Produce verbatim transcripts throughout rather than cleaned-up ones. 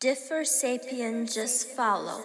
Differ sapien just follow.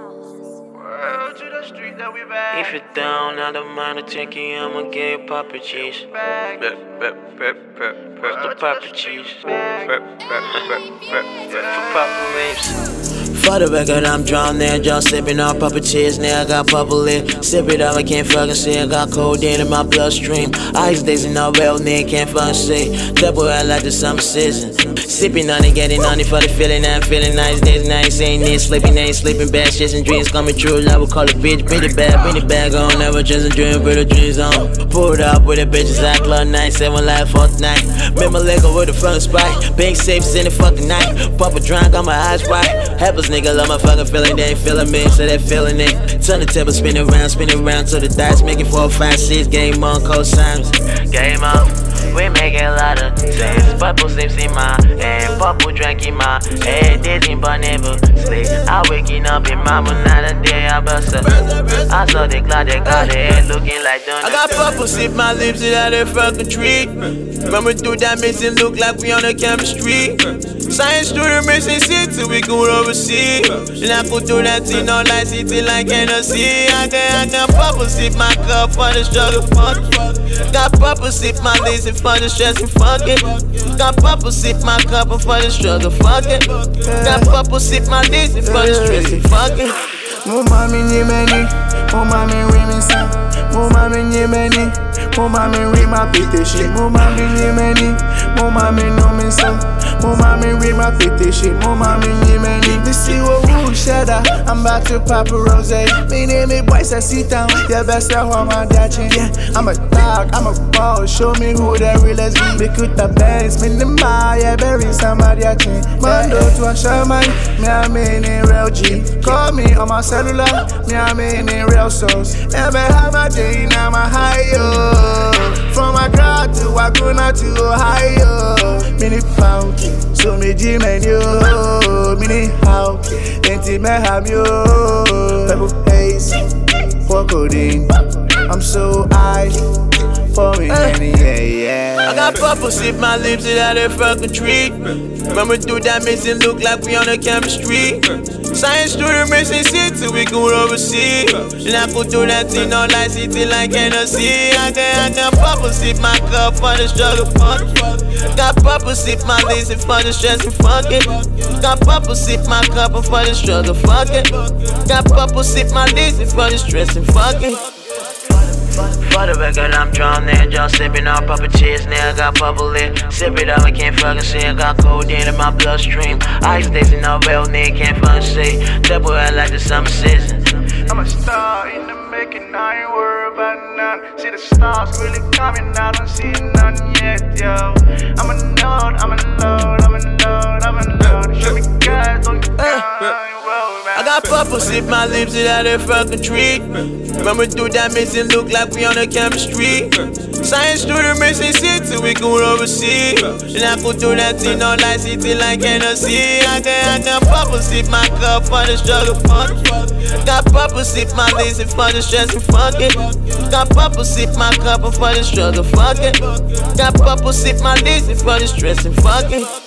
Word to the street that we back. If you're down, I don't mind a tinky, I'ma get you Papa cheese. Pep, pep, pep, pep, press the Papa cheese. Pep, pep, pep, pep, for Papa Waves. For the record, I'm drawn there, just sipping on Papa cheese. Now I got Papa lit. Sip it up, I can't fucking see. I got codeine in my bloodstream. Ice days in no real nigga, can't fucking see. Double out like the summer season. Sipping on it, getting on it for the feeling. I'm feeling nice days, now I ain't saying this. Sleeping, ain't sleeping, bad shits and dreams coming true. I would call it bitch, bring it back, bring it back on. Never just a dream, but the dreams on. Pulled up with the bitches at club night, seven life, fourth night. Remember Lego with the fucking sprite. Bank safes in the fucking night. Papa drunk, got my eyes right. Helpless nigga, love my fucking feeling. They ain't feeling me, so they feeling it. Turn the table, spin it around, spin it around till the dice. Make it four, five, six. Game on, co-signs. Game on. We making a lot of sense. Purple sips in my head, purple drink in my head. Dizzy but never sleep. I waking up in my mood, not a day I bust up. I saw the cloud, they got their head looking like donuts. I got purple sip my lips in that fucking tree. Remember through that missing look like we on the chemistry. Science student missing city, we go overseas. And I could do that thing all like city like Hennessy. I got, I got purple sip my cup for the struggle, fuck it. Got purple sip my lazy for the stress and fuck it. Got purple sip my cup for the struggle, fuck it. Got purple sip my lazy for the stress and fuck it. Mo mami nyemeni, mo mami rimi sa. Mo mami nyemeni, mo mami rima piteshi. Mo mami nyemeni, mo mami no me sa. Mo mami rima piteshi. Mo mami nyemeni. Me see what who shada. I'm about to pop a rose. Me name it boys I sit down. Yeah, best I want my daching. Yeah, I'm a dog, I'm a ball. Show me who the realest be. Me cut the bands, me the buy. Yeah, bury somebody a chain. Mando to a shaman. Me I mean in real G. Call me on my cellular. Me I mean in real souls. Never have my day, now my higher. From Accra to Aguna to Ohio. Mini pound, so me G man yo. Mini how, enti me ham yo. Pebble haze, for codeine. I'm so high, for me any yeah yeah. I got purple sip my lips in that fucking tree. Remember through that missing look like we on the chemistry. Science student missing city, we go overseas. And I could do that thing all like city like Hennessy. I got, I got purple sip my cup for the struggle, fuck it. Got purple sip my lazy for the stress and fuck it. Got purple sip my cup for the struggle, fuck it. Got purple sip my lazy for the stress and fuck it. For the record, I'm drawn there, just sipping on Papa cheese. Now I got bubble lit. Sip it up, I can't fucking see. I got codeine in my bloodstream. Ice days in no real nigga, can't fucking see. Double out like the summer season. I'm a star in the making, I ain't worried about none. See the stars really coming, I don't see none yet, yo. I'm a node, I'm a load, I'm a load, I'm a load. Show me guys, don't you hey. I got purple sip my lips in that fucking tree. Remember through that missing look like we on the chemistry. Science student missing city, we go overseas. And I could do that thing all like city like Hennessy. I got, I got purple sip my cup for the struggle, fuck it. Got purple sip my lazy for the stress and fuck it. Got purple sip my cup for the struggle, fuck it. Got purple sip my lazy for the stress and fuck it.